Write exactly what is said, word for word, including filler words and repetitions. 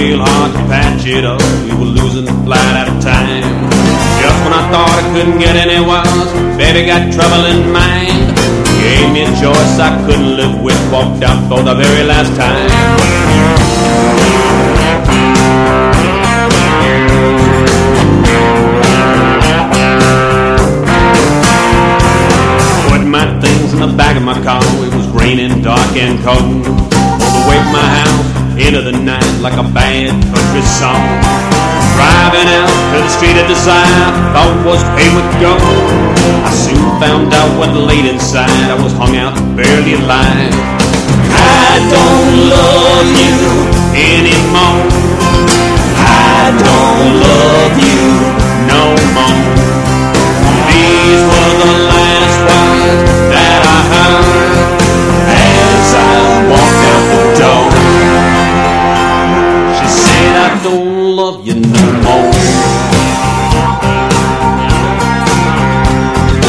real hard to patch it up. We were losing flat out of time. Just when I thought I couldn't get any worse, baby got trouble in mind. Gave me a choice I couldn't live with. Walked out for the very last time. Put my things in the back of my car. It was raining, dark and cold. Pulled away from my house into the night like a bad country song. Driving out to the street of desire, thought was paved with gold. I soon found out what lay inside. I was hung out barely alive. I don't love you anymore. I don't love you no more. These were the last words that I heard as I walked out the door. She said, I don't love you no more.